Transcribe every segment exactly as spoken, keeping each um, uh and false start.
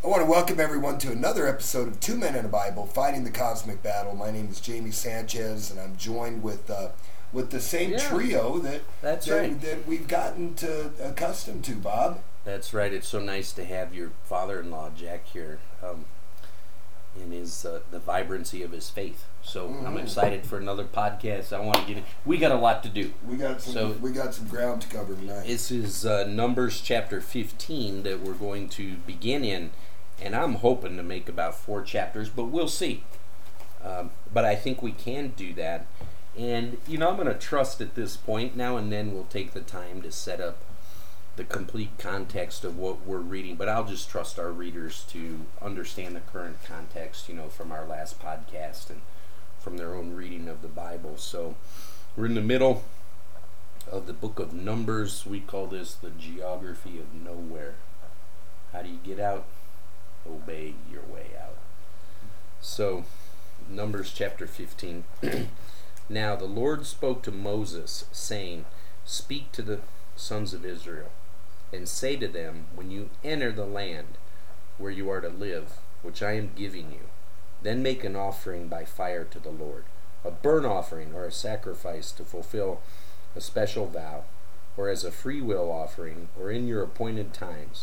I want to welcome everyone to another episode of Two Men in a Bible, Fighting the Cosmic Battle. My name is Jamie Sanchez, and I'm joined with uh, with the same yeah, trio that that's that, right. that we've gotten to accustomed to, Bob. That's right. It's so nice to have your father-in-law, Jack, here um, in his uh, the vibrancy of his faith. So mm. I'm excited for another podcast. I want to get it. We got a lot to do. We got some. So, we got some ground to cover tonight. This is uh, Numbers chapter fifteen that we're going to begin in, and I'm hoping to make about four chapters, but we'll see. Um, but I think we can do that. And, you know, I'm going to trust at this point. Now and then we'll take the time to set up the complete context of what we're reading. But I'll just trust our readers to understand the current context, you know, from our last podcast and from their own reading of the Bible. So we're in the middle of the book of Numbers. We call this the geography of nowhere. How do you get out? Obey your way out. So, Numbers chapter fifteen. Now the Lord spoke to Moses, saying, Speak to the sons of Israel, and say to them, When you enter the land where you are to live, which I am giving you, then make an offering by fire to the Lord, a burnt offering or a sacrifice to fulfill a special vow, or as a freewill offering, or in your appointed times,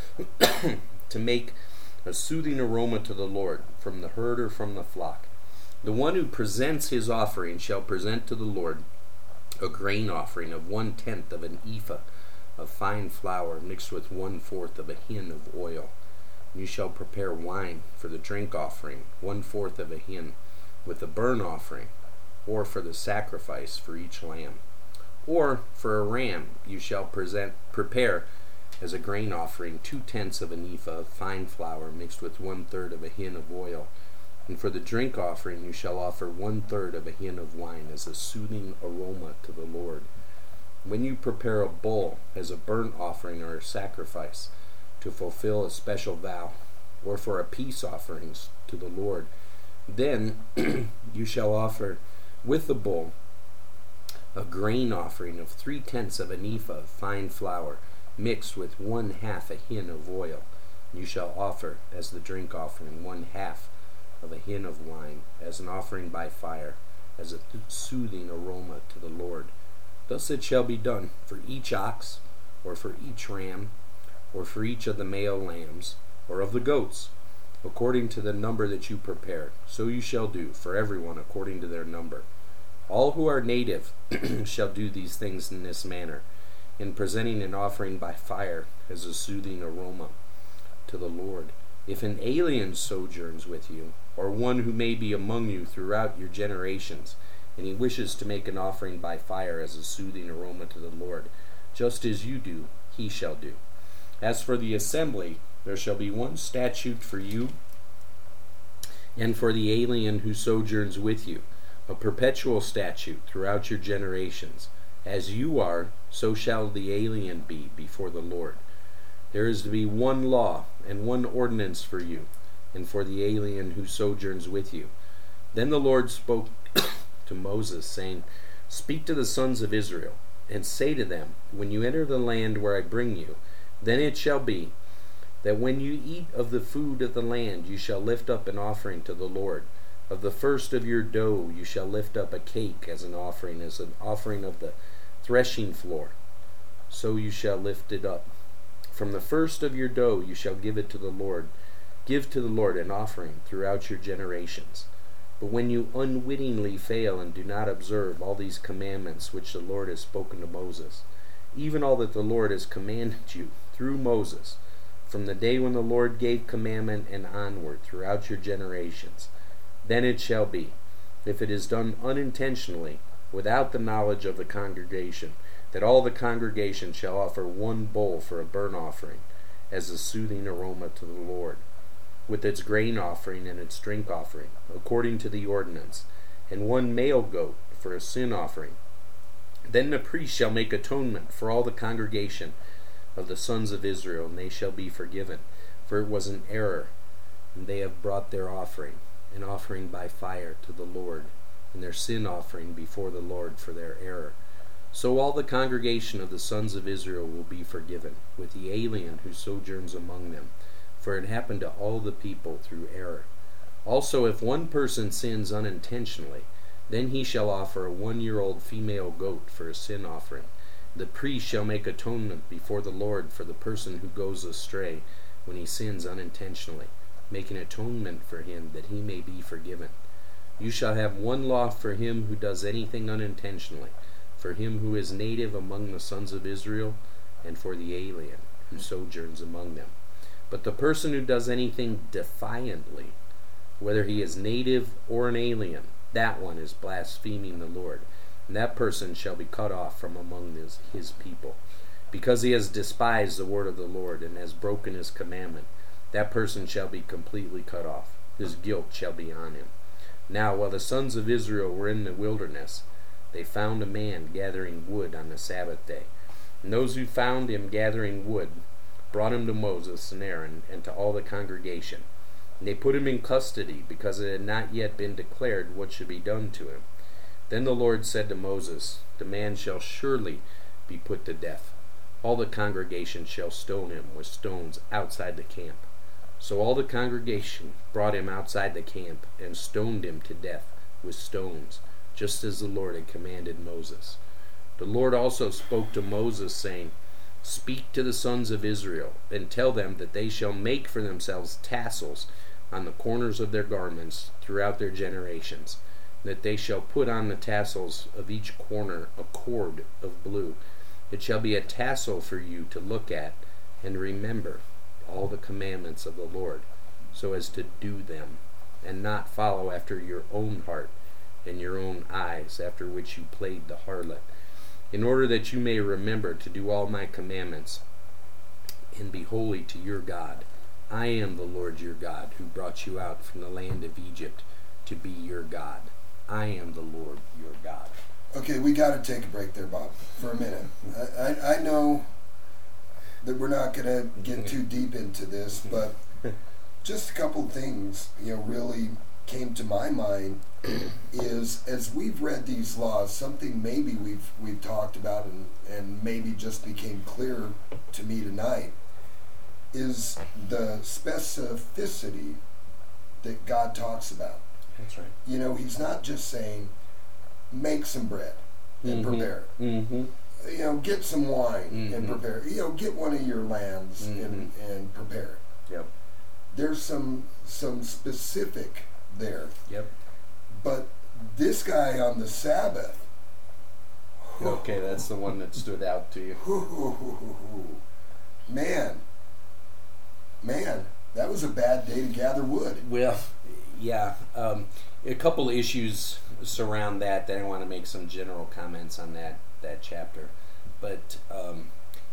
to make a soothing aroma to the Lord from the herd or from the flock. The one who presents his offering shall present to the Lord a grain offering of one-tenth of an ephah of fine flour mixed with one-fourth of a hin of oil. You shall prepare wine for the drink offering, one-fourth of a hin, with a burnt offering, or for the sacrifice for each lamb. Or for a ram you shall present prepare as a grain offering two-tenths of an ephah of fine flour mixed with one-third of a hin of oil. And for the drink offering you shall offer one-third of a hin of wine as a soothing aroma to the Lord. When you prepare a bull as a burnt offering or a sacrifice to fulfill a special vow, or for a peace offerings to the Lord, then you shall offer with the bull a grain offering of three-tenths of an ephah of fine flour mixed with one-half a hin of oil. You shall offer as the drink offering one-half of a hin of wine, as an offering by fire, as a th- soothing aroma to the Lord. Thus it shall be done for each ox, or for each ram, or for each of the male lambs, or of the goats, according to the number that you prepare. So you shall do for everyone according to their number. All who are native shall do these things in this manner, in presenting an offering by fire as a soothing aroma to the Lord. If an alien sojourns with you, or one who may be among you throughout your generations, and he wishes to make an offering by fire as a soothing aroma to the Lord, just as you do, he shall do. As for the assembly, there shall be one statute for you and for the alien who sojourns with you, a perpetual statute throughout your generations. As you are, so shall the alien be before the Lord. There is to be one law and one ordinance for you, and for the alien who sojourns with you. Then the Lord spoke to Moses, saying, Speak to the sons of Israel, and say to them, When you enter the land where I bring you, then it shall be, that when you eat of the food of the land, you shall lift up an offering to the Lord. Of the first of your dough you shall lift up a cake as an offering, as an offering of the threshing floor. So you shall lift it up. From the first of your dough you shall give it to the Lord. Give to the Lord an offering throughout your generations. But when you unwittingly fail and do not observe all these commandments which the Lord has spoken to Moses, even all that the Lord has commanded you through Moses, from the day when the Lord gave commandment and onward throughout your generations, then it shall be, if it is done unintentionally, without the knowledge of the congregation, that all the congregation shall offer one bull for a burnt offering, as a soothing aroma to the Lord, with its grain offering and its drink offering, according to the ordinance, and one male goat for a sin offering. Then the priest shall make atonement for all the congregation of the sons of Israel, and they shall be forgiven, for it was an error, and they have brought their offering, an offering by fire to the Lord, and their sin offering before the Lord for their error. So all the congregation of the sons of Israel will be forgiven, with the alien who sojourns among them, for it happened to all the people through error. Also, if one person sins unintentionally, then he shall offer a one-year-old female goat for a sin offering. The priest shall make atonement before the Lord for the person who goes astray when he sins unintentionally, making atonement for him that he may be forgiven. You shall have one law for him who does anything unintentionally, for him who is native among the sons of Israel, and for the alien who sojourns among them. But the person who does anything defiantly, whether he is native or an alien, that one is blaspheming the Lord, and that person shall be cut off from among his, his people. Because he has despised the word of the Lord and has broken his commandment, that person shall be completely cut off. His guilt shall be on him. Now, while the sons of Israel were in the wilderness, they found a man gathering wood on the Sabbath day. And those who found him gathering wood brought him to Moses and Aaron and to all the congregation. And they put him in custody, because it had not yet been declared what should be done to him. Then the Lord said to Moses, the man shall surely be put to death. All the congregation shall stone him with stones outside the camp. So all the congregation brought him outside the camp and stoned him to death with stones, just as the Lord had commanded Moses. The Lord also spoke to Moses, saying, Speak to the sons of Israel, and tell them that they shall make for themselves tassels on the corners of their garments throughout their generations, that they shall put on the tassels of each corner a cord of blue. It shall be a tassel for you to look at and remember all the commandments of the Lord, so as to do them, and not follow after your own heart and your own eyes, after which you played the harlot, in order that you may remember to do all my commandments, and be holy to your God. I am the Lord your God, who brought you out from the land of Egypt to be your God. I am the Lord your God. Okay, we got to take a break there, Bob, for a minute. I, I, I know that we're not going to get too deep into this, but just a couple things, you know, really came to my mind is, as we've read these laws, something maybe we've we've talked about and, and maybe just became clear to me tonight, is the specificity that God talks about. That's right. You know, he's not just saying, make some bread and Mm-hmm. prepare it. Mm-hmm. You know, get some wine Mm-hmm. and prepare it. You know, get one of your lambs Mm-hmm. and, and prepare it. Yep. There's some some specific there. Yep. But this guy on the Sabbath, Okay, that's the one that stood out to you. man, man, that was a bad day to gather wood. Well, yeah. Um, a couple issues surround that. That I want to make some general comments on that that chapter. But um,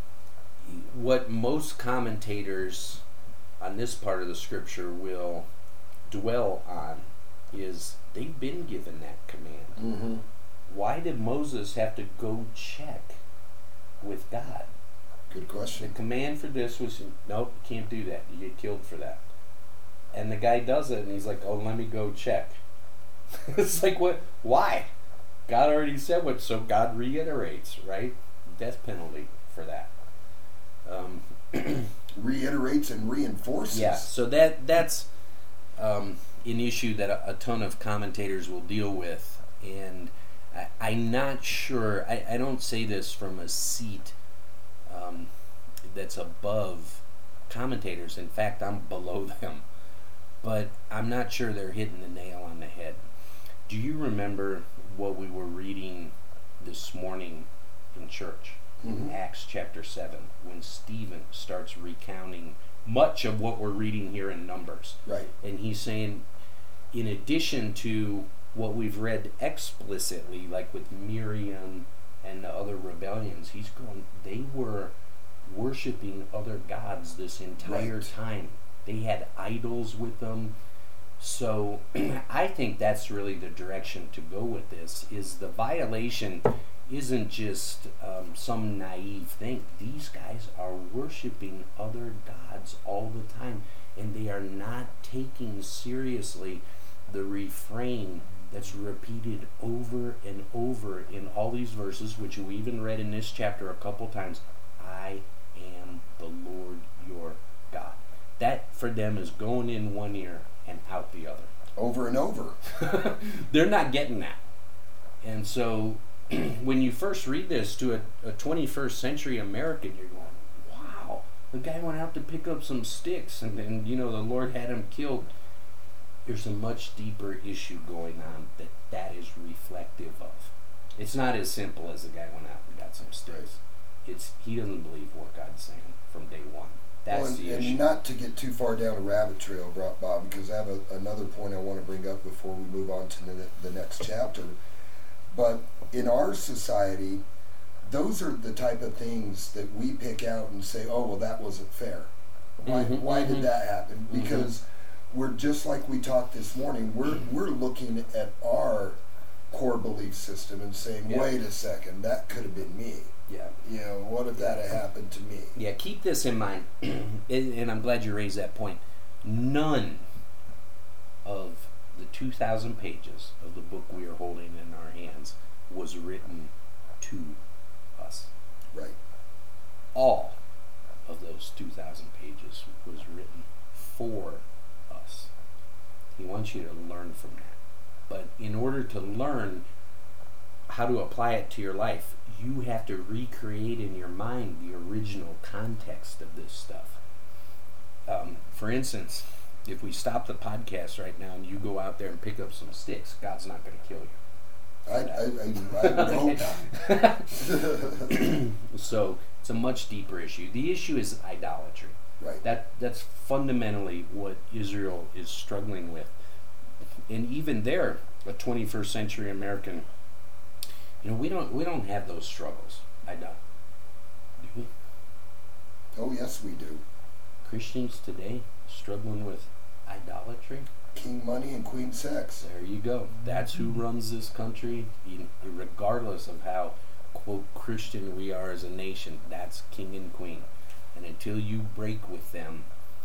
what most commentators on this part of the scripture will dwell on is they've been given that command. Mm-hmm. Why did Moses have to go check with God? Good The question. command for this was, nope, you can't do that. You get killed for that. And the guy does it, and he's like, oh, let me go check. It's like, what? Why? God already said what, so God reiterates, right? Death penalty for that. Um, Reiterates and reinforces. yeah, so that that's um, an issue that a, a ton of commentators will deal with. And I, I'm not sure, I, I don't say this from a seat um, that's above commentators. In fact, I'm below them. But I'm not sure they're hitting the nail on the head. Do you remember what we were reading this morning in church? Mm-hmm. In Acts chapter seven, when Stephen starts recounting much of what we're reading here in Numbers. Right. And he's saying, in addition to what we've read explicitly, like with Miriam and the other rebellions, he's going, they were worshiping other gods this entire Right. time. They had idols with them. So I think that's really the direction to go with this, is the violation isn't just um, some naive thing. These guys are worshiping other gods all the time, and they are not taking seriously the refrain that's repeated over and over in all these verses, which we even read in this chapter a couple times. I am the Lord your God. that for them is going in one ear and out the other. Over and over. They're not getting that. And so when you first read this to a, a twenty-first century American, you're going, wow, the guy went out to pick up some sticks and then, you know, the Lord had him killed. There's a much deeper issue going on that that is reflective of. It's not as simple as the guy went out and got some sticks. It's he doesn't believe what God's saying from day one. That's well, and, the issue. And not to get too far down a rabbit trail, Bob, because I have a, another point I want to bring up before we move on to the, the next chapter. But in our society, those are the type of things that we pick out and say, oh, well, that wasn't fair. Why, mm-hmm, why mm-hmm. did that happen? Because mm-hmm. we're just like we talked this morning, we're, we're looking at our core belief system and saying, yeah. wait a second, that could have been me. Yeah. You know, what if that had happened to me? Yeah, keep this in mind, and I'm glad you raised that point. None of the two thousand pages of the book we are holding in our hands was written to us. Right. All of those two thousand pages was written for us. He wants you to learn from that. But in order to learn how to apply it to your life, you have to recreate in your mind the original context of this stuff. Um, for instance, if we stop the podcast right now and you go out there and pick up some sticks, God's not going to kill you. I, I, I, I would hope not. So it's a much deeper issue. The issue is idolatry. Right. That that's fundamentally what Israel is struggling with. And even there, a twenty-first century American, you know, we don't we don't have those struggles. I don't. Do we? Oh yes, we do. Christians today struggling with idolatry. King money and queen sex. There you go. That's who runs this country, regardless of how, quote, Christian we are as a nation. That's king and queen. And until you break with them,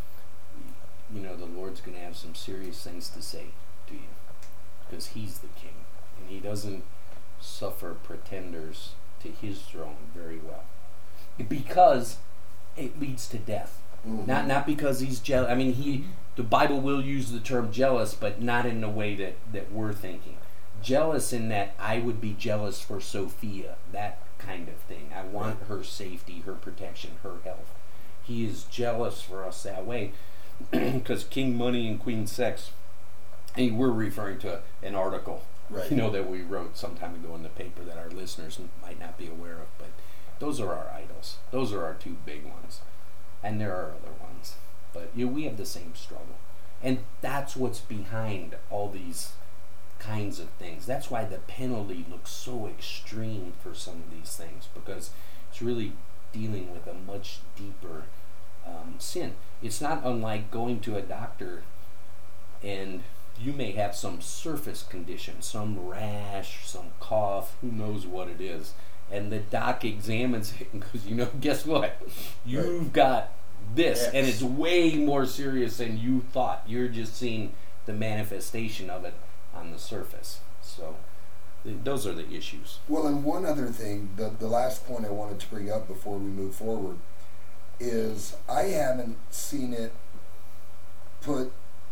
you know, the Lord's going to have some serious things to say to you. Because he's the king. And he doesn't suffer pretenders to his throne very well. Because it leads to death. Mm-hmm. Not not because he's jealous. I mean, he the Bible will use the term jealous, but not in the way that, that we're thinking. Jealous in that I would be jealous for Sophia, that kind of thing. I want her safety, her protection, her health. He is jealous for us that way. Because King Money and Queen Sex, and we're referring to an article, right. you know, that we wrote some time ago in the paper that our listeners might not be aware of, but those are our idols. Those are our two big ones. And there are other ones. But you know, we have the same struggle. And that's what's behind all these kinds of things. That's why the penalty looks so extreme for some of these things, because it's really dealing with a much deeper um, sin. It's not unlike going to a doctor and you may have some surface condition, some rash, some cough, who knows what it is. And the doc examines it and goes, you know, guess what? You've right. got this, yes. and it's way more serious than you thought. You're just seeing the manifestation of it on the surface. So th- those are the issues. Well, and one other thing, the, the last point I wanted to bring up before we move forward is I haven't seen it put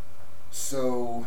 so...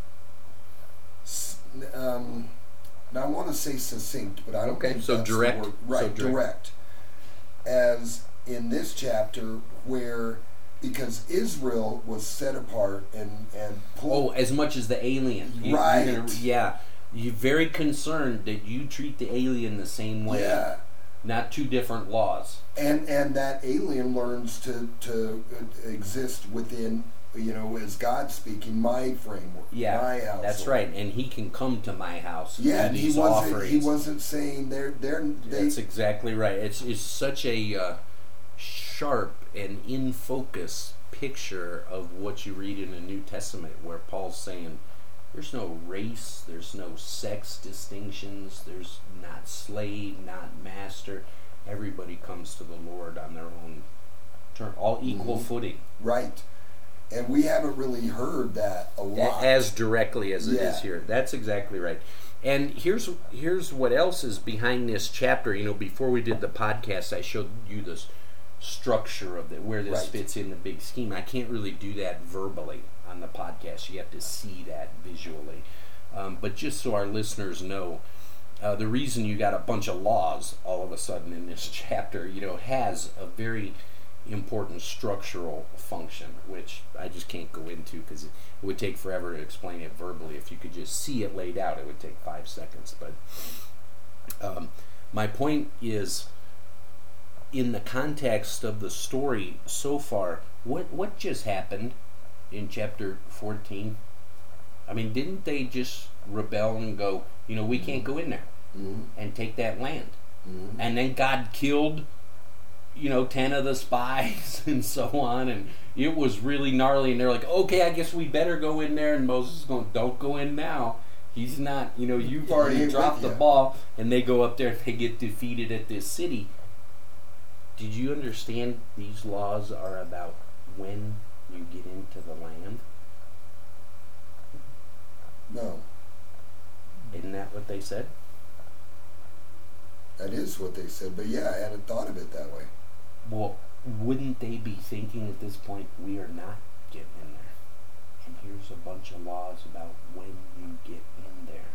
Um, Now I want to say succinct, but I don't okay, think so that's direct. the word. Right, so direct. direct. As in this chapter where, because Israel was set apart and, and pulled. Oh, as much as the alien. You, right. You're gonna, yeah. You're very concerned that you treat the alien the same way. Yeah. Not two different laws. And and that alien learns to, to exist within, you know, as God speaking, my framework, yeah, my house. That's right, and he can come to my house. And yeah, do and these he wasn't. offerings. He wasn't saying they're they're. They, that's exactly right. It's it's such a uh, sharp and in focus picture of what you read in the New Testament, where Paul's saying, "There's no race, there's no sex distinctions, there's not slave, not master. Everybody comes to the Lord on their own turn, all equal mm-hmm. footing." Right. And we haven't really heard that a lot. As directly as it yeah. is here. That's exactly right. And here's here's what else is behind this chapter. You know, before we did the podcast, I showed you this structure of the, where this Right. fits in the big scheme. I can't really do that verbally on the podcast. You have to see that visually. Um, but just so our listeners know, uh, the reason you got a bunch of laws all of a sudden in this chapter, you know, has a very important structural function, which I just can't go into because it, it would take forever to explain it verbally. If you could just see it laid out, it would take five seconds. But um, my point is, in the context of the story so far, what what just happened in chapter fourteen? I mean, didn't they just rebel and go, you know, we can't go in there Mm-hmm. and take that land? Mm-hmm. And then God killed, you know, ten of the spies and so on, and it was really gnarly, and they're like, okay, I guess we better go in there, and Moses is going, don't go in now. He's not, you know, you've He already ain't dropped with the ya. ball, and they go up there and they get defeated at this city. Did you understand these laws are about when you get into the land? No, Isn't that what they said? that is what they said. But yeah, I hadn't thought of it that way. Well, wouldn't they be thinking at this point, we are not getting in there? And here's a bunch of laws about when you get in there.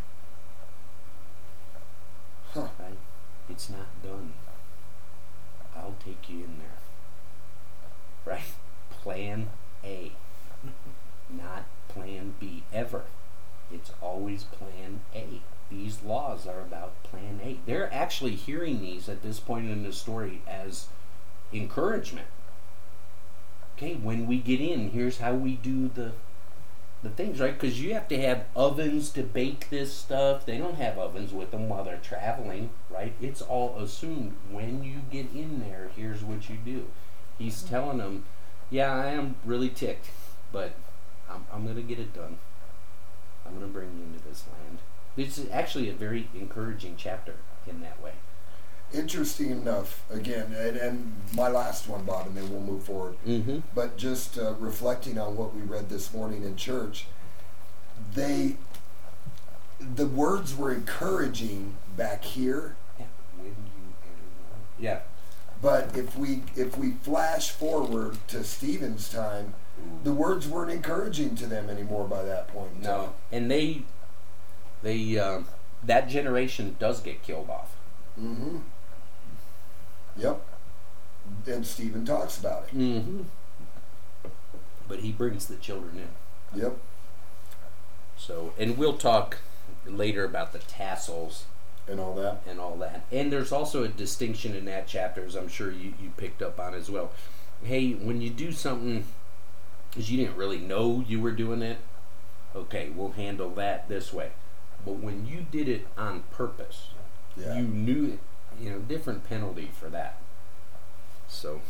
Huh. Right? It's not done. I'll take you in there. Right? Plan A. Not plan B. Ever. It's always plan A. These laws are about plan A. They're actually hearing these at this point in the story as encouragement. Okay, when we get in, here's how we do the the things, right? Because you have to have ovens to bake this stuff. They don't have ovens with them while they're traveling, right? It's all assumed. When you get in there, here's what you do. He's telling them, yeah, I am really ticked, but I'm, I'm going to get it done. I'm going to bring you into this land. This is actually a very encouraging chapter in that way. Interesting enough, again, and, and my last one, Bob, and then we'll move forward. Mm-hmm. But just uh, reflecting on what we read this morning in church, they, the words were encouraging back here. Yeah. When you enter the land. Yeah. But if we if we flash forward to Stephen's time, the words weren't encouraging to them anymore by that point in No, time. and they, they, uh, that generation does get killed off. Mm-hmm. Yep. And Stephen talks about it. Mm-hmm. But he brings the children in. Yep. So, and we'll talk later about the tassels And all that. and all that. And there's also a distinction in that chapter, as I'm sure you, you picked up on as well. Hey, when you do something because you didn't really know you were doing it, okay, we'll handle that this way. But when you did it on purpose, Yeah. you knew it, you know, different penalty for that. So,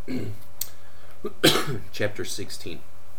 chapter sixteen.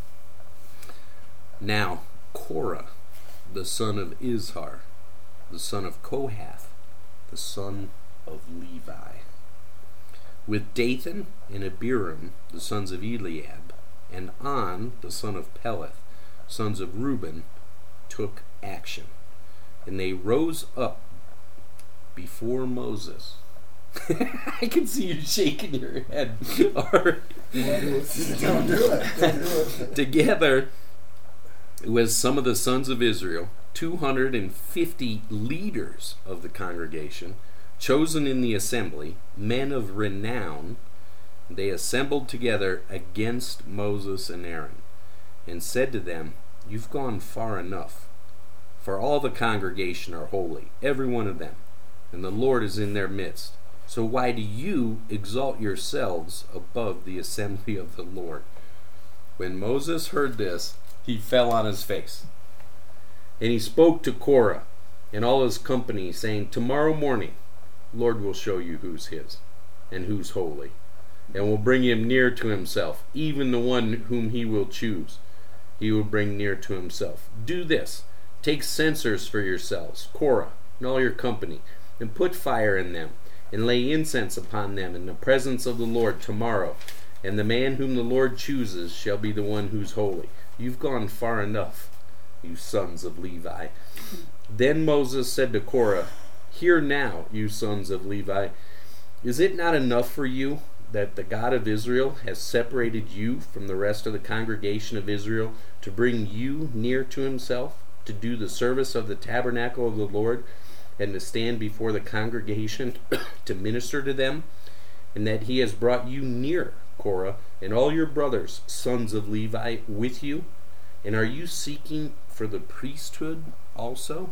Now, Korah, the son of Izhar, the son of Kohath, the son of Levi, with Dathan and Abiram, the sons of Eliab, and On, the son of Peleth, sons of Reuben, took action. And they rose up before Moses. I can see you shaking your head. Art. Don't do it. Don't do it. Together with some of the sons of Israel, two hundred fifty leaders of the congregation, chosen in the assembly, men of renown, they assembled together against Moses and Aaron, and said to them, "You've gone far enough, for all the congregation are holy, every one of them, and the Lord is in their midst. So why do you exalt yourselves above the assembly of the Lord?" When Moses heard this, he fell on his face. And he spoke to Korah and all his company, saying, "Tomorrow morning, Lord will show you who's his, and who's holy, and will bring him near to himself, even the one whom he will choose. He will bring near to himself. Do this, take censers for yourselves, Korah, and all your company, and put fire in them, and lay incense upon them in the presence of the Lord tomorrow. And the man whom the Lord chooses shall be the one who's holy. You've gone far enough, you sons of Levi." Then Moses said to Korah, "Hear now, you sons of Levi, is it not enough for you that the God of Israel has separated you from the rest of the congregation of Israel to bring you near to himself, to do the service of the tabernacle of the Lord, and to stand before the congregation to minister to them, and that he has brought you near, Korah, and all your brothers, sons of Levi, with you? And are you seeking for the priesthood also?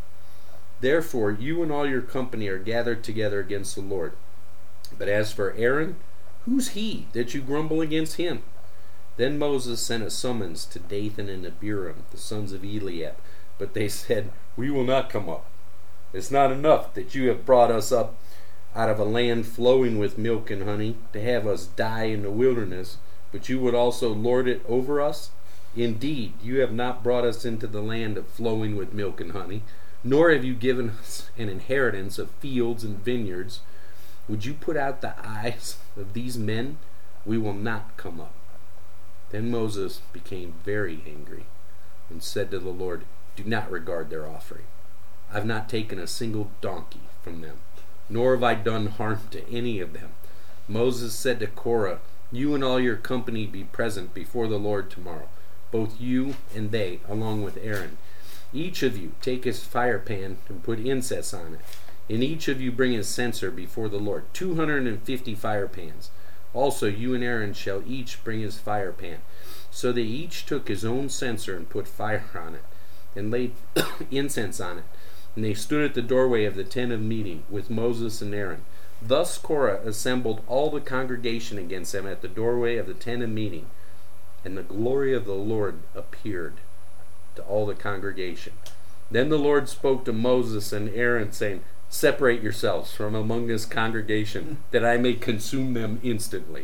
Therefore, you and all your company are gathered together against the Lord. But as for Aaron, who's he that you grumble against him? Then Moses sent a summons to Dathan and Abiram, the sons of Eliab. But they said, we will not come up. It's not enough that you have brought us up out of a land flowing with milk and honey, to have us die in the wilderness, but you would also lord it over us? Indeed, you have not brought us into the land of flowing with milk and honey, nor have you given us an inheritance of fields and vineyards. Would you put out the eyes of these men? We will not come up. Then Moses became very angry and said to the Lord, do not regard their offering. I've not taken a single donkey from them, nor have I done harm to any of them. Moses said to Korah, you and all your company be present before the Lord tomorrow, both you and they, along with Aaron. Each of you take his fire pan and put incense on it, and each of you bring his censer before the Lord, two hundred fifty fire pans. Also you and Aaron shall each bring his fire pan. So they each took his own censer and put fire on it, and laid incense on it. And they stood at the doorway of the tent of meeting with Moses and Aaron. Thus Korah assembled all the congregation against them at the doorway of the tent of meeting. And the glory of the Lord appeared to all the congregation. Then the Lord spoke to Moses and Aaron, saying, separate yourselves from among this congregation, that I may consume them instantly.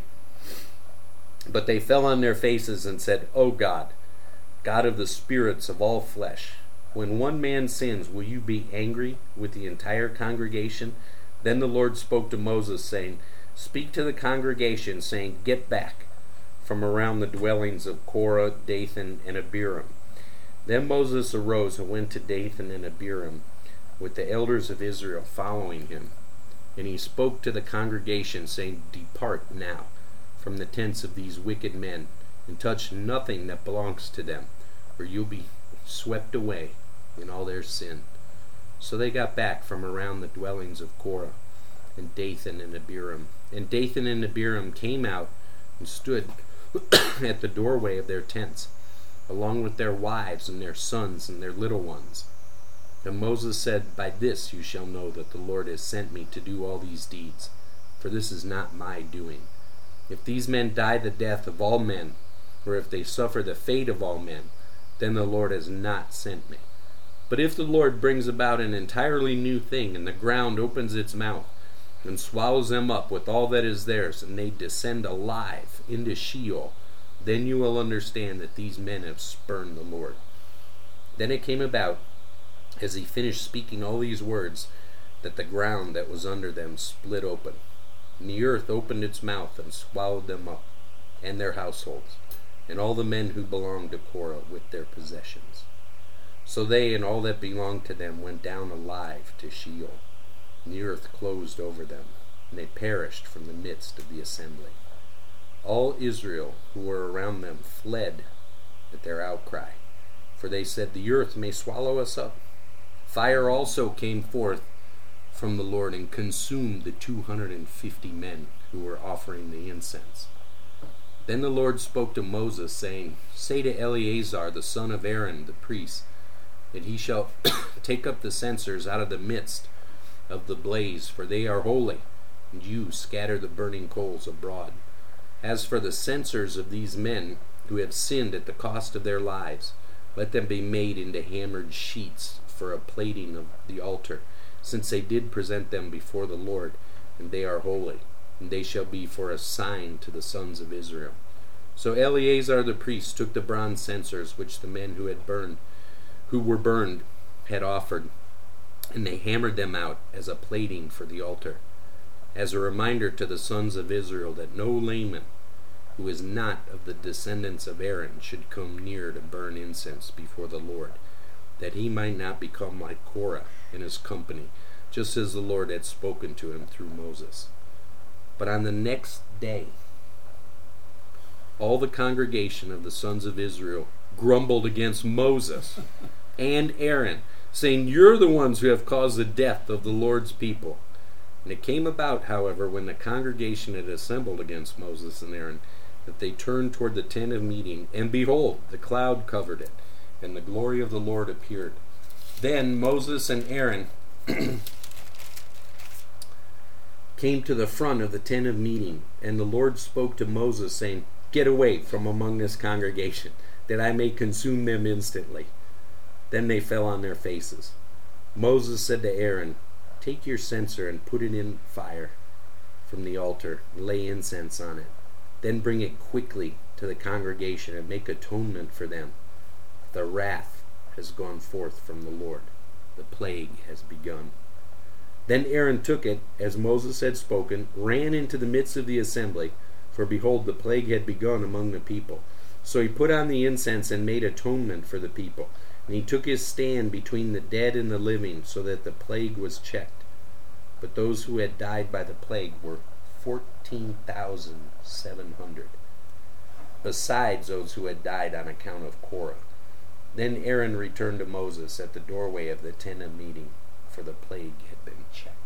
But they fell on their faces and said, O God, God of the spirits of all flesh, when one man sins, will you be angry with the entire congregation? Then the Lord spoke to Moses, saying, speak to the congregation, saying, get back from around the dwellings of Korah, Dathan, and Abiram. Then Moses arose and went to Dathan and Abiram, with the elders of Israel following him. And he spoke to the congregation, saying, depart now from the tents of these wicked men, and touch nothing that belongs to them, or you'll be swept away in all their sin. So they got back from around the dwellings of Korah and Dathan and Abiram. And Dathan and Abiram came out and stood at the doorway of their tents, along with their wives and their sons and their little ones. And Moses said, by this you shall know that the Lord has sent me to do all these deeds, for this is not my doing. If these men die the death of all men, or if they suffer the fate of all men, then the Lord has not sent me. But if the Lord brings about an entirely new thing, and the ground opens its mouth, and swallows them up with all that is theirs, and they descend alive into Sheol, then you will understand that these men have spurned the Lord. Then it came about, as he finished speaking all these words, that the ground that was under them split open, and the earth opened its mouth and swallowed them up, and their households, and all the men who belonged to Korah with their possessions. So they and all that belonged to them went down alive to Sheol, and the earth closed over them, and they perished from the midst of the assembly. All Israel who were around them fled at their outcry, for they said, the earth may swallow us up. Fire also came forth from the Lord and consumed the two hundred fifty men who were offering the incense. Then the Lord spoke to Moses, saying, say to Eleazar the son of Aaron the priest, that he shall take up the censers out of the midst of the blaze, for they are holy, and you scatter the burning coals abroad. As for the censers of these men who have sinned at the cost of their lives, let them be made into hammered sheets for a plating of the altar, since they did present them before the Lord, and they are holy, and they shall be for a sign to the sons of Israel. So Eleazar the priest took the bronze censers which the men who had burned, who were burned, had offered, and they hammered them out as a plating for the altar, as a reminder to the sons of Israel that no layman who is not of the descendants of Aaron should come near to burn incense before the Lord, that he might not become like Korah and his company, just as the Lord had spoken to him through Moses. But on the next day, all the congregation of the sons of Israel grumbled against Moses and Aaron, saying, "You're the ones who have caused the death of the Lord's people." And it came about, however, when the congregation had assembled against Moses and Aaron, that they turned toward the tent of meeting, and behold, the cloud covered it, and the glory of the Lord appeared. Then Moses and Aaron came to the front of the tent of meeting, and the Lord spoke to Moses, saying, "Get away from among this congregation, that I may consume them instantly." Then they fell on their faces. Moses said to Aaron, "Take your censer and put it in fire from the altar, and lay incense on it. Then bring it quickly to the congregation and make atonement for them. The wrath has gone forth from the Lord. The plague has begun." Then Aaron took it, as Moses had spoken, ran into the midst of the assembly, for behold, the plague had begun among the people. So he put on the incense and made atonement for the people. And he took his stand between the dead and the living, so that the plague was checked. But those who had died by the plague were fourteen thousand seven hundred, besides those who had died on account of Korah. Then Aaron returned to Moses at the doorway of the tent of meeting, for the plague had been checked.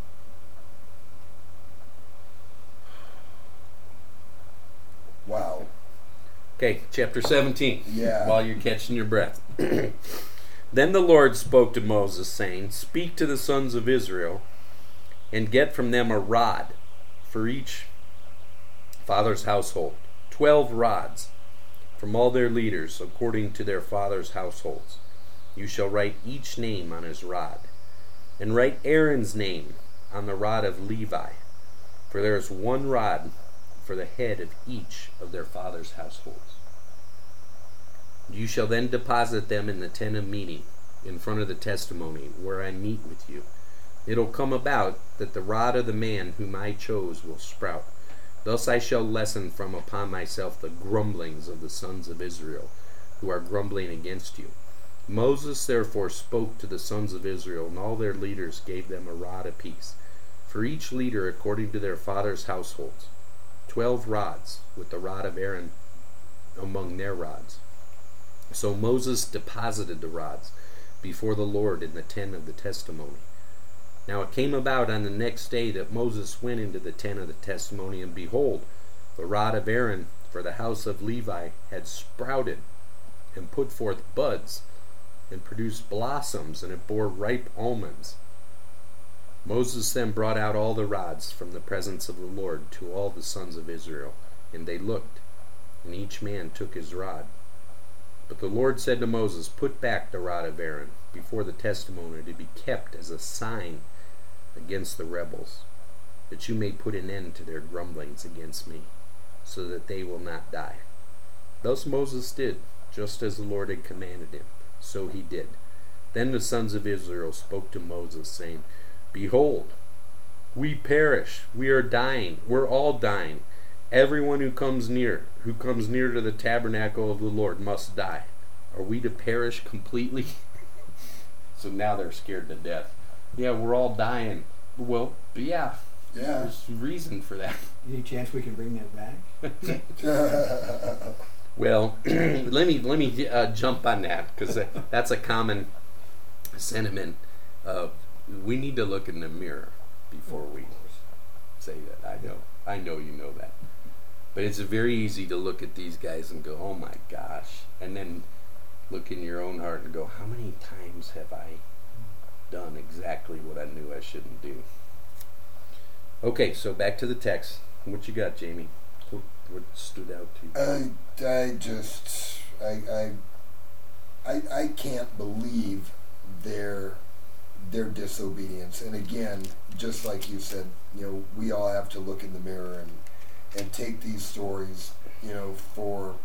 Wow. Okay, chapter seventeen. Yeah. While you're catching your breath. Then the Lord spoke to Moses, saying, "Speak to the sons of Israel, and get from them a rod for each father's household, twelve rods from all their leaders, according to their father's households. You shall write each name on his rod, and write Aaron's name on the rod of Levi, for there is one rod for the head of each of their father's households. You shall then deposit them in the tent of meeting, in front of the testimony, where I meet with you. It'll come about that the rod of the man whom I chose will sprout. Thus I shall lessen from upon myself the grumblings of the sons of Israel, who are grumbling against you." Moses therefore spoke to the sons of Israel, and all their leaders gave them a rod apiece, for each leader according to their father's households, twelve rods, with the rod of Aaron among their rods. So Moses deposited the rods before the Lord in the tent of the testimony. Now it came about on the next day that Moses went into the tent of the testimony, and behold, the rod of Aaron for the house of Levi had sprouted and put forth buds and produced blossoms, and it bore ripe almonds. Moses then brought out all the rods from the presence of the Lord to all the sons of Israel, and they looked, and each man took his rod. But the Lord said to Moses, "Put back the rod of Aaron before the testimony, to be kept as a sign against the rebels, that you may put an end to their grumblings against me, so that they will not die." Thus Moses did, just as the Lord had commanded him. So he did. Then the sons of Israel spoke to Moses, saying, "Behold, we perish, we are dying, we're all dying. Everyone who comes near, who comes near to the tabernacle of the Lord must die. Are we to perish completely?" So now they're scared to death. Yeah, we're all dying. Well, yeah, Yeah. there's reason for that. Any chance we can bring that back? Well, let me let me uh, jump on that, because that's a common sentiment. Of we need to look in the mirror before we say that. I know, I know you know that, but it's very easy to look at these guys and go, "Oh my gosh," and then look in your own heart and go, "How many times have I done exactly what I knew I shouldn't do?" Okay, so back to the text. What you got, Jamie? What, what stood out to you? I, I just, I, I, I, I can't believe their, their disobedience. And again, just like you said, you know, we all have to look in the mirror and, and take these stories, you know, for,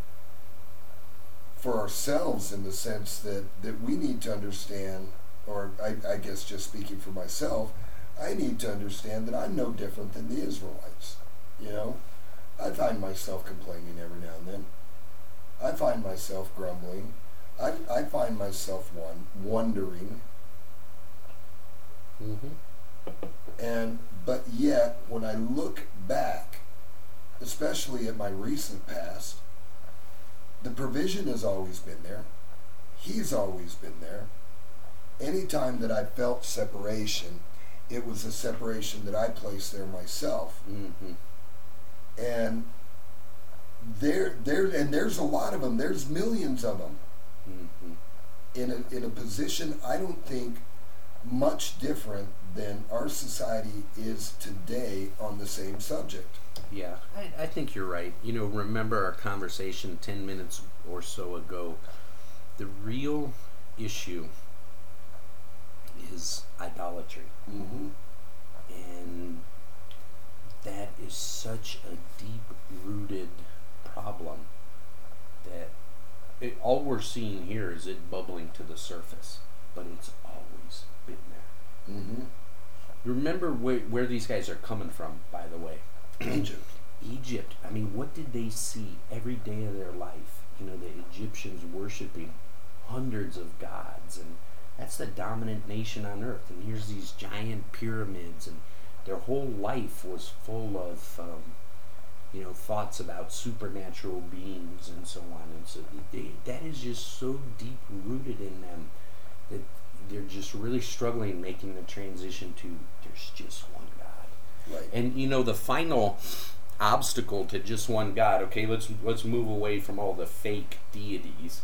for ourselves, in the sense that, that we need to understand, or I, I guess just speaking for myself, I need to understand that I'm no different than the Israelites. You know, I find myself complaining every now and then. I find myself grumbling. I, I find myself one wondering. Mm-hmm. And but yet, when I look back, especially at my recent past, the provision has always been there. He's always been there. Anytime that I felt separation, it was a separation that I placed there myself. Mm-hmm. And there, there, and there's a lot of them. There's millions of them. Mm-hmm. In a in a position, I don't think much different than our society is today on the same subject. Yeah, I, I think you're right. You know, remember our conversation ten minutes or so ago. The real issue is idolatry. Mm-hmm. And that is such a deep-rooted problem that it, all we're seeing here is it bubbling to the surface, but it's always been there. Mm-hmm. Remember where, where these guys are coming from, by the way. Egypt. Egypt. I mean, what did they see every day of their life? You know, the Egyptians worshiping hundreds of gods, and that's the dominant nation on earth. And here's these giant pyramids, and their whole life was full of, um, you know, thoughts about supernatural beings and so on. And so they, that is just so deep rooted in them that they're just really struggling making the transition to there's just one God. Right. And you know, the final obstacle to just one God, okay, let's let's move away from all the fake deities.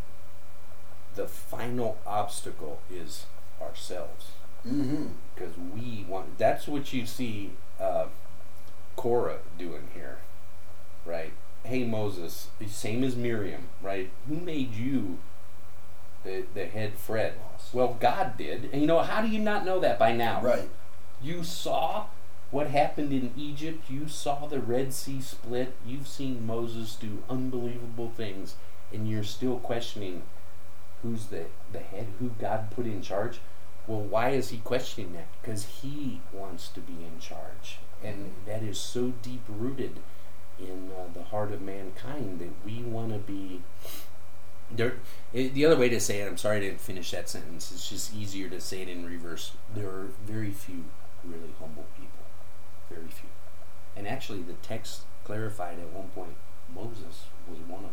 The final obstacle is ourselves. Mm-hmm. Because we want, that's what you see uh, Korah doing here, right? Hey, Moses, same as Miriam, right? Who made you the, the head Fred? Well, God did. And you know, how do you not know that by now? Right. You saw what happened in Egypt. You saw the Red Sea split. You've seen Moses do unbelievable things. And you're still questioning who's the, the head, who God put in charge. Well, why is he questioning that? Because he wants to be in charge. And that is so deep-rooted in uh, the heart of mankind that we want to be... There, it, the other way to say it, I'm sorry I didn't finish that sentence, it's just easier to say it in reverse. There are very few really humble people. Very few. And actually the text clarified at one point, Moses was one of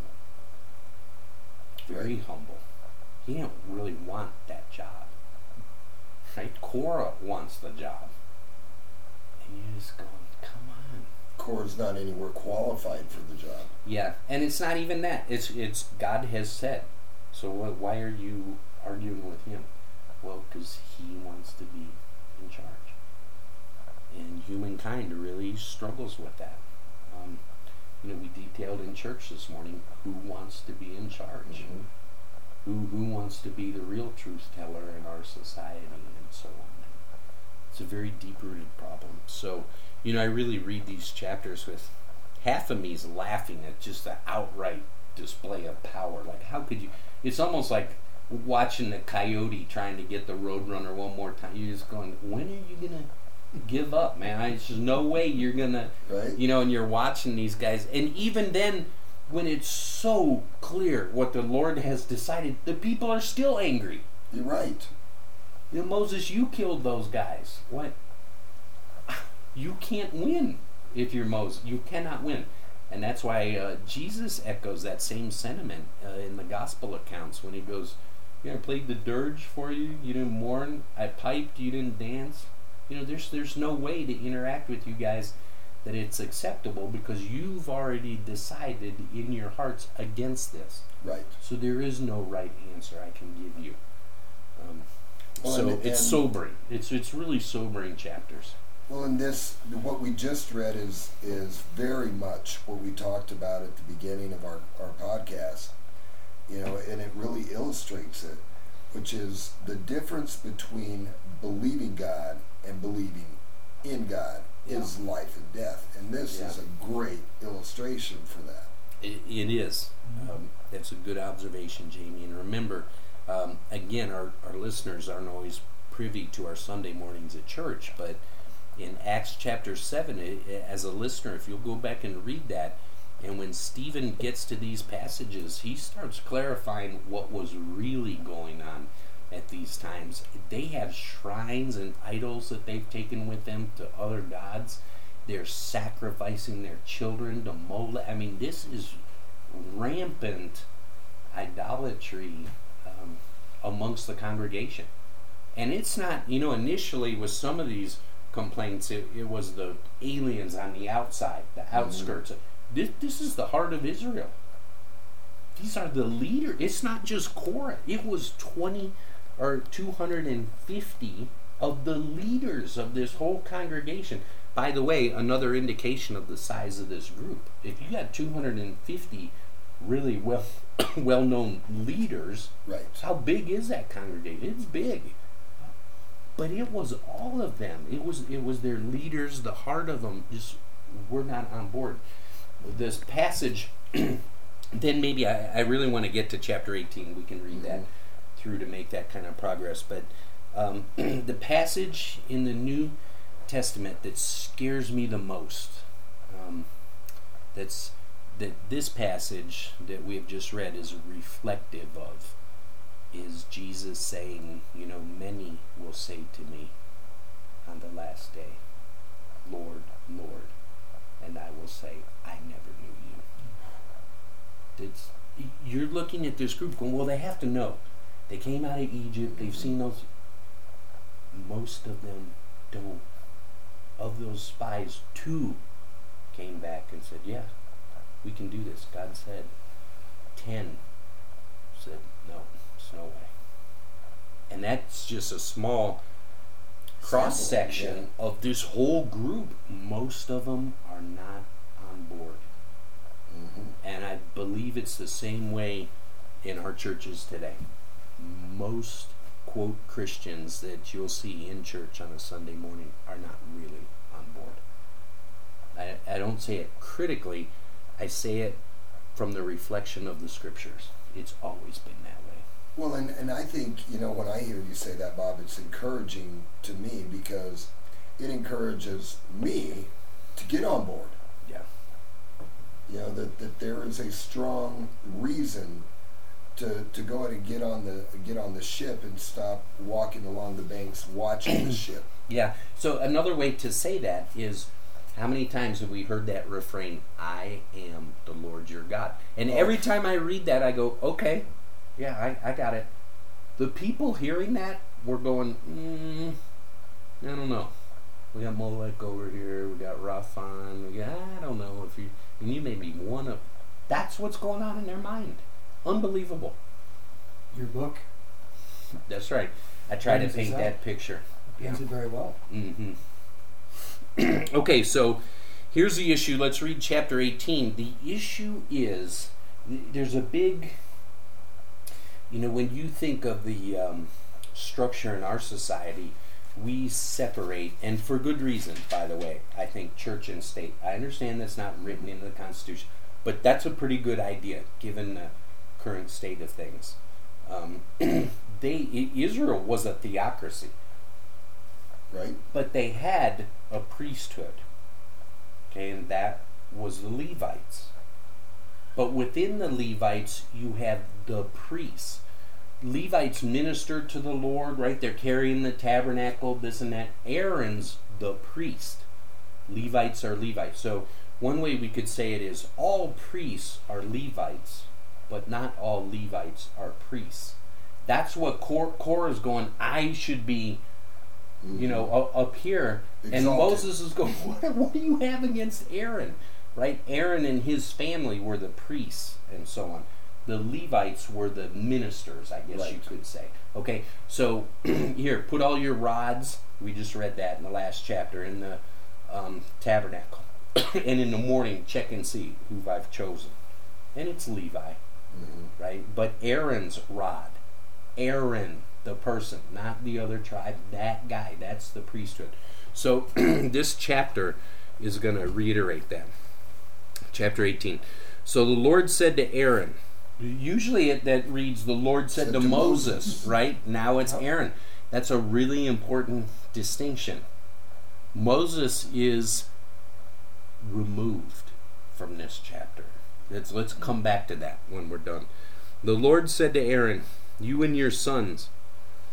them. Very Right. humble. He didn't really want that job. Right? Korah wants the job. And you're just going, come on. Korah's not anywhere qualified for the job. Yeah, and it's not even that. It's it's God has said. So what, why are you arguing with him? Well, because he wants to be in charge. And humankind really struggles with that. Um, you know, we detailed in church this morning who wants to be in charge. Mm-hmm. Who who wants to be the real truth teller in our society and so on. It's a very deep-rooted problem. So, you know, I really read these chapters with half of me's laughing at just the outright display of power. Like, how could you... It's almost like watching the coyote trying to get the roadrunner one more time. You're just going, when are you going to give up, man? There's just no way you're going to... Right. You know, and you're watching these guys. And even then... when it's so clear what the Lord has decided, the people are still angry. You're right. You know, Moses, you killed those guys. What? You can't win if you're Moses. You cannot win. And that's why uh, Jesus echoes that same sentiment uh, in the gospel accounts when he goes, you know, I played the dirge for you, you didn't mourn, I piped, you didn't dance. You know, there's there's no way to interact with you guys that it's acceptable because you've already decided in your hearts against this. Right. So there is no right answer I can give you. Um, Well, so and- it's and- sobering. It's it's really sobering chapters. Well, in this, what we just read is is very much what we talked about at the beginning of our, our podcast. You know, and it really illustrates it, which is the difference between believing God and believing in God is life and death. And this Yeah. is a great illustration for that. It, it is. Um, that's a good observation, Jamie. And remember, um, again, our, our listeners aren't always privy to our Sunday mornings at church, but in Acts chapter seven, it, it, as a listener, if you'll go back and read that, and when Stephen gets to these passages, he starts clarifying what was really going on. at these times. They have shrines and idols that they've taken with them to other gods. They're sacrificing their children to Molech. I mean, this is rampant idolatry um, amongst the congregation. And it's not, you know, initially with some of these complaints, it, it was the aliens on the outside, the outskirts. Mm-hmm. This, this is the heart of Israel. These are the leaders. It's not just Korah. It was twenty or two hundred fifty of the leaders of this whole congregation. By the way, another indication of the size of this group. If you got two hundred fifty really well well-known leaders, right? How big is that congregation? It's big. But it was all of them. It was it was their leaders. The heart of them just were not on board. This passage. Then maybe I, I really want to get to chapter eighteen. We can read mm-hmm. that through to make that kind of progress. But um, the passage in the New Testament that scares me the most, um, that's that this passage that we have just read is reflective of, is Jesus saying, you know, many will say to me on the last day, Lord, Lord, and I will say, I never knew you. It's, you're looking at this group going, well, they have to know. They came out of Egypt, they've seen those. Most of them don't. Of those spies, two came back and said, yeah, we can do this. God said. Ten said, no, there's no way. And that's just a small cross-section yeah. of this whole group. Most of them are not on board. Mm-hmm. And I believe it's the same way in our churches today. Most, quote, Christians that you'll see in church on a Sunday morning are not really on board. I, I don't say it critically. I say it from the reflection of the Scriptures. It's always been that way. Well, and, and I think, you know, when I hear you say that, Bob, it's encouraging to me because it encourages me to get on board. Yeah. You know, that, that there is a strong reason to, to go ahead and get on the get on the ship and stop walking along the banks watching the ship. Yeah. So another way to say that is, how many times have we heard that refrain, I am the Lord your God? And oh. every time I read that, I go, okay, yeah, I, I got it. The people hearing that were going, mm, I don't know. We got Molech over here, we got Raphan, we got, I don't know if you, and you may be one of, that's what's going on in their mind. Unbelievable. Your book. That's right. I try to paint that picture. Paints yeah. it very well. Mm-hmm. Okay, so here's the issue. Let's read chapter eighteen. The issue is, there's a big, you know, when you think of the um, structure in our society, we separate, and for good reason, by the way, I think church and state. I understand that's not written into the Constitution, but that's a pretty good idea, given the current state of things. Um, they Israel was a theocracy. Right. But they had a priesthood. Okay, and that was the Levites. But within the Levites, you have the priests. Levites ministered to the Lord, right? They're carrying the tabernacle, this and that. Aaron's the priest. Levites are Levites. So one way we could say it is, all priests are Levites, but not all Levites are priests. That's what Korah, Korah is going, I should be, you know, up here. Exalted. And Moses is going, what, what do you have against Aaron? Right? Aaron and his family were the priests and so on. The Levites were the ministers, I guess right. you could say. Okay, so here, put all your rods, we just read that in the last chapter, in the um, tabernacle. And in the morning, check and see who I've chosen. And it's Levi, mm-hmm. right? But Aaron's rod, Aaron, the person, not the other tribe, that guy, that's the priesthood. So this chapter is going to reiterate that. Chapter eighteen. So the Lord said to Aaron, usually it, that reads, the Lord said, said to, to Moses, Moses, right? Now it's Aaron. That's a really important distinction. Moses is removed from this chapter. Let's, let's come back to that when we're done. The Lord said to Aaron, you and your sons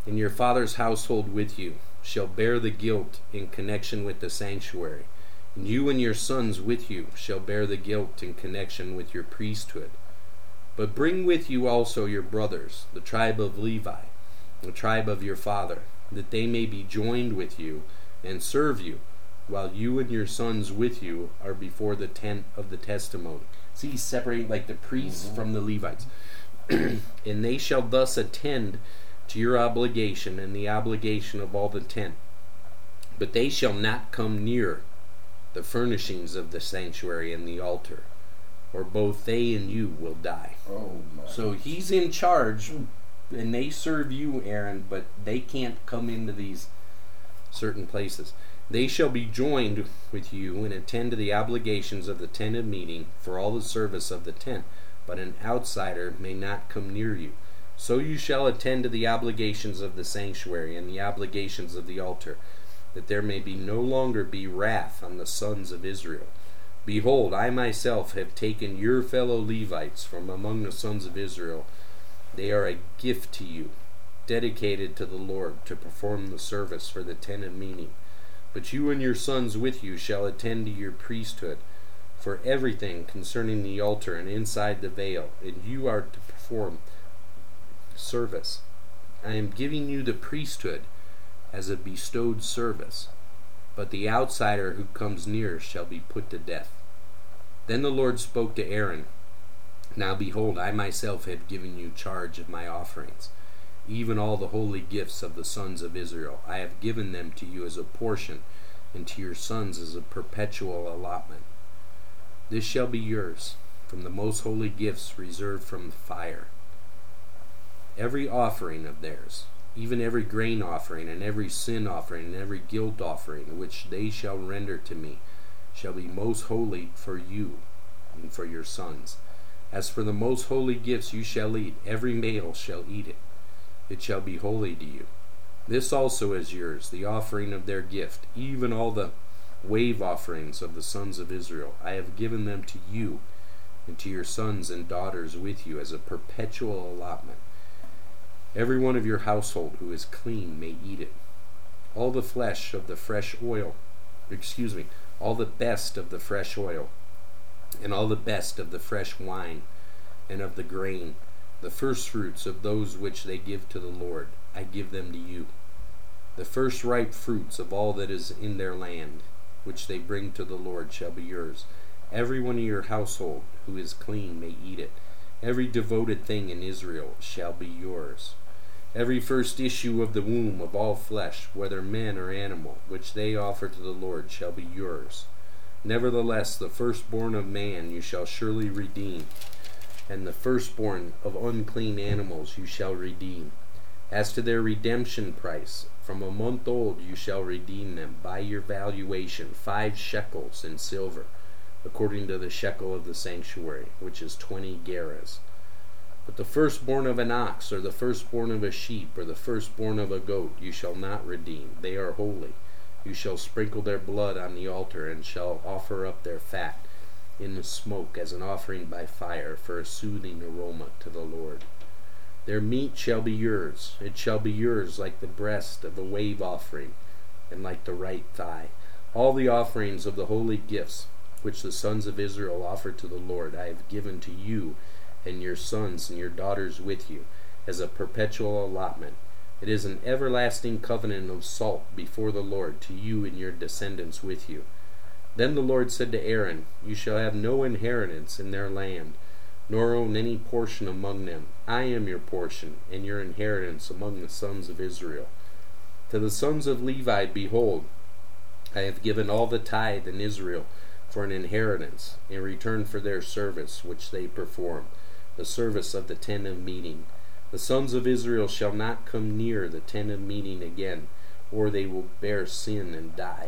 and your father's household with you shall bear the guilt in connection with the sanctuary, and you and your sons with you shall bear the guilt in connection with your priesthood. But bring with you also your brothers, the tribe of Levi, the tribe of your father, that they may be joined with you and serve you, while you and your sons with you are before the tent of the testimony. See, he's separating like the priests mm-hmm. from the Levites. And they shall thus attend to your obligation and the obligation of all the tent. But they shall not come near the furnishings of the sanctuary and the altar, or both they and you will die. Oh my. So he's in charge, and they serve you, Aaron, but they can't come into these certain places. They shall be joined with you and attend to the obligations of the tent of meeting for all the service of the tent, but an outsider may not come near you. So you shall attend to the obligations of the sanctuary and the obligations of the altar, that there may be no longer be wrath on the sons of Israel. Behold, I myself have taken your fellow Levites from among the sons of Israel. They are a gift to you, dedicated to the Lord, to perform the service for the tent of meeting. But you and your sons with you shall attend to your priesthood, for everything concerning the altar and inside the veil, and you are to perform service. I am giving you the priesthood as a bestowed service, but the outsider who comes near shall be put to death. Then the Lord spoke to Aaron, Now behold, I myself have given you charge of my offerings, even all the holy gifts of the sons of Israel. I have given them to you as a portion, and to your sons as a perpetual allotment. This shall be yours, from the most holy gifts reserved from the fire. Every offering of theirs, even every grain offering, and every sin offering, and every guilt offering, which they shall render to me, shall be most holy for you and for your sons. As for the most holy gifts you shall eat, every male shall eat it. It shall be holy to you. This also is yours, the offering of their gift, even all the wave offerings of the sons of Israel. I have given them to you and to your sons and daughters with you as a perpetual allotment. Every one of your household who is clean may eat it. All the flesh of the fresh oil, excuse me, all the best of the fresh oil, and all the best of the fresh wine, and of the grain, the first fruits of those which they give to the Lord, I give them to you. The first ripe fruits of all that is in their land, which they bring to the Lord, shall be yours. Every one of your household who is clean may eat it. Every devoted thing in Israel shall be yours. Every first issue of the womb of all flesh, whether man or animal, which they offer to the Lord, shall be yours. Nevertheless, the firstborn of man you shall surely redeem, and the firstborn of unclean animals you shall redeem. As to their redemption price, from a month old you shall redeem them by your valuation, five shekels in silver, according to the shekel of the sanctuary, which is twenty gerahs. But the firstborn of an ox, or the firstborn of a sheep, or the firstborn of a goat, you shall not redeem. They are holy. You shall sprinkle their blood on the altar, and shall offer up their fat in the smoke as an offering by fire, for a soothing aroma to the Lord. Their meat shall be yours. It shall be yours like the breast of a wave offering, and like the right thigh. All the offerings of the holy gifts which the sons of Israel offer to the Lord, I have given to you and your sons and your daughters with you, as a perpetual allotment. It is an everlasting covenant of salt before the Lord, to you and your descendants with you. Then the Lord said to Aaron, You shall have no inheritance in their land, nor own any portion among them. I am your portion, and your inheritance among the sons of Israel. To the sons of Levi, behold, I have given all the tithe in Israel for an inheritance, in return for their service which they perform, the service of the tent of meeting. The sons of Israel shall not come near the tent of meeting again, or they will bear sin and die.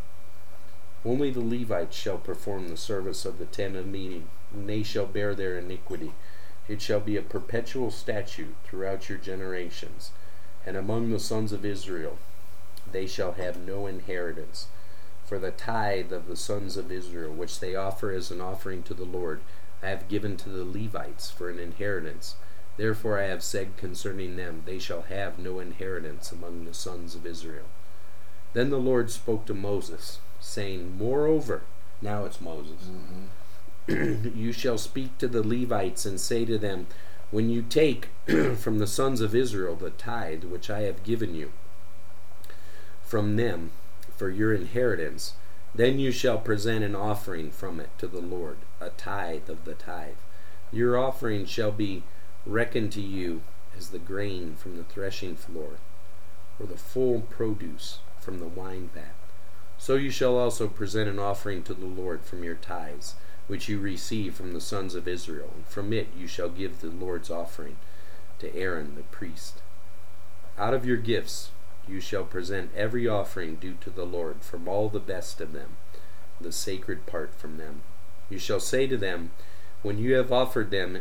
Only the Levites shall perform the service of the tent of meeting, and they shall bear their iniquity. It shall be a perpetual statute throughout your generations, and among the sons of Israel they shall have no inheritance. For the tithe of the sons of Israel, which they offer as an offering to the Lord, I have given to the Levites for an inheritance, Therefore I have said concerning them, they shall have no inheritance among the sons of Israel. Then the Lord spoke to Moses, saying, Moreover, now it's Moses, Mm-hmm. you shall speak to the Levites and say to them, when you take from the sons of Israel the tithe which I have given you from them for your inheritance, then you shall present an offering from it to the Lord, a tithe of the tithe. Your offering shall be reckoned to you as the grain from the threshing floor, or the full produce from the wine vat. So you shall also present an offering to the Lord from your tithes, which you receive from the sons of Israel, and from it you shall give the Lord's offering to Aaron the priest. Out of your gifts you shall present every offering due to the Lord, from all the best of them, the sacred part from them. You shall say to them, when you have offered them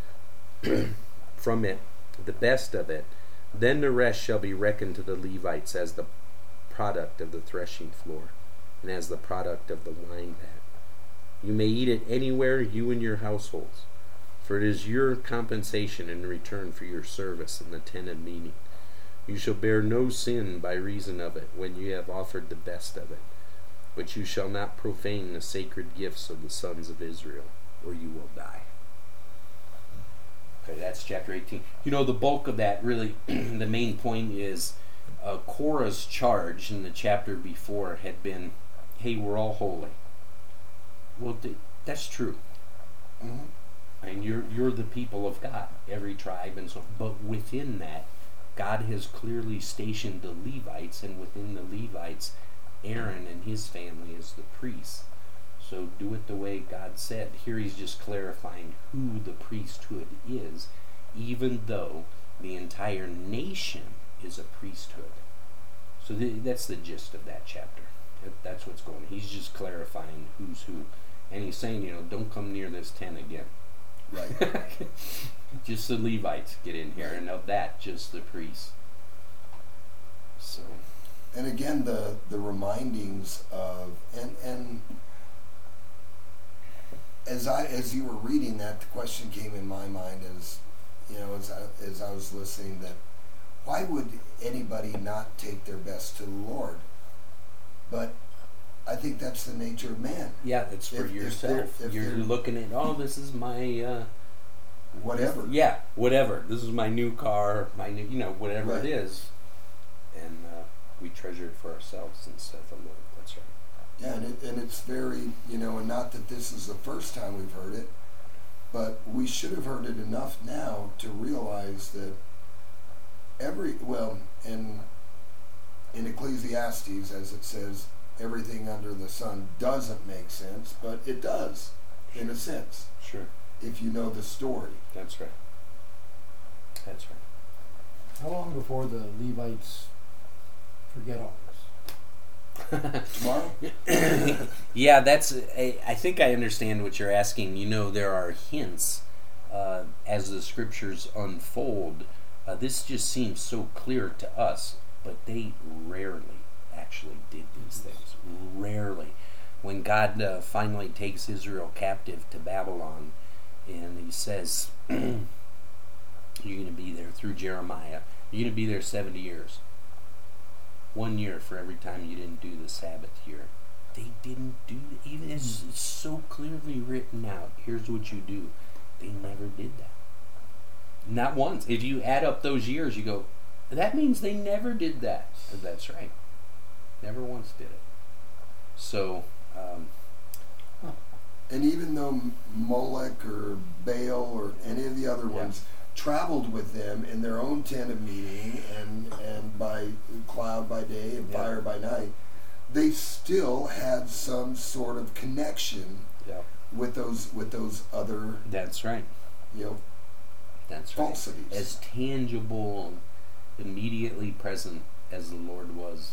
from it the best of it, then the rest shall be reckoned to the Levites as the product of the threshing floor, and as the product of the wine vat. You may eat it anywhere, you and your households, for it is your compensation in return for your service in the tent of meeting. You shall bear no sin by reason of it when you have offered the best of it, but you shall not profane the sacred gifts of the sons of Israel, or you will die. Okay, that's chapter eighteen. You know, the bulk of that, really, the main point is uh, Korah's charge in the chapter before had been, hey, we're all holy. Well, th- that's true. Mm-hmm. And you're you're the people of God, every tribe and so. But within that, God has clearly stationed the Levites, and within the Levites, Aaron and his family is the priests. So do it the way God said. Here he's just clarifying who the priesthood is, even though the entire nation is a priesthood. So th- that's the gist of that chapter. That, that's what's going on. He's just clarifying who's who. And he's saying, you know, don't come near this tent again. Right. Just the Levites get in here, and of that, just the priests. So. And again, the the remindings of and and as I as you were reading that, the question came in my mind as you know as I, as I was listening, that why would anybody not take their best to the Lord? But I think that's the nature of man. Yeah, it's for If- if yourself. they're- if You're they're- looking at, oh, this is my, uh, Whatever. yeah, whatever. This is my new car, my new, you know, whatever Right. it is. And uh, we treasure it for ourselves instead of the Lord. That's right. Yeah, and, it, and it's very, you know, and not that this is the first time we've heard it, but we should have heard it enough now to realize that every, well, in, in Ecclesiastes, as it says, everything under the sun doesn't make sense, but it does, in a sense, Sure. if you know the story. That's right. That's right. How long before the Levites forget all this? Tomorrow? Yeah, that's. I, I think I understand what you're asking. You know, there are hints uh, as the scriptures unfold. Uh, this just seems so clear to us, but they rarely actually did these things. Rarely. When God uh, finally takes Israel captive to Babylon, and he says, you're going to be there through Jeremiah, you're going to be there seventy years. One year for every time you didn't do the Sabbath year. They didn't do, even it's, it's so clearly written out, here's what you do. They never did that. Not once. If you add up those years, you go, that means they never did that. That's right. Never once did it. So, um, And even though Molech or Baal or any of the other Yeah. ones traveled with them in their own tent of meeting and, and by cloud by day and Yeah. fire by night, they still had some sort of connection yeah, with those with those other that's right. you know That's right. falsities. As tangible, immediately present as the Lord was,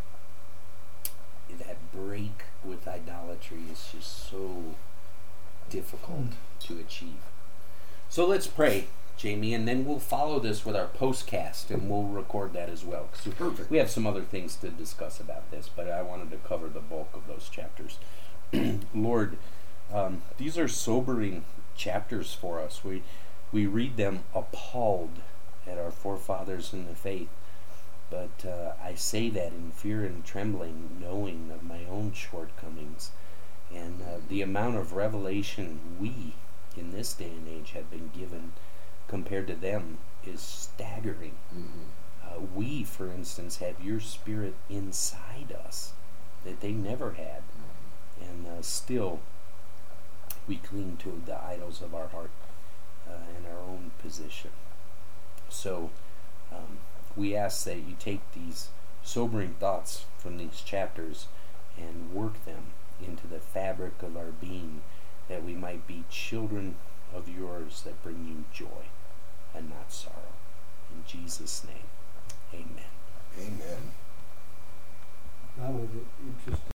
that break with idolatry is just so difficult to achieve. So let's pray, Jamie, and then we'll follow this with our postcast, and we'll record that as well. 'Cause Perfect. we have some other things to discuss about this, but I wanted to cover the bulk of those chapters. Lord, um, these are sobering chapters for us. We we read them appalled at our forefathers in the faith. But uh, I say that in fear and trembling, knowing of my own shortcomings. And uh, the amount of revelation we, in this day and age, have been given compared to them is staggering. Mm-hmm. Uh, we, for instance, have your spirit inside us that they never had. And uh, still, we cling to the idols of our heart uh, and our own position. So, um, we ask that you take these sobering thoughts from these chapters and work them into the fabric of our being, that we might be children of yours that bring you joy and not sorrow. In Jesus' name, amen. Amen. That was interesting.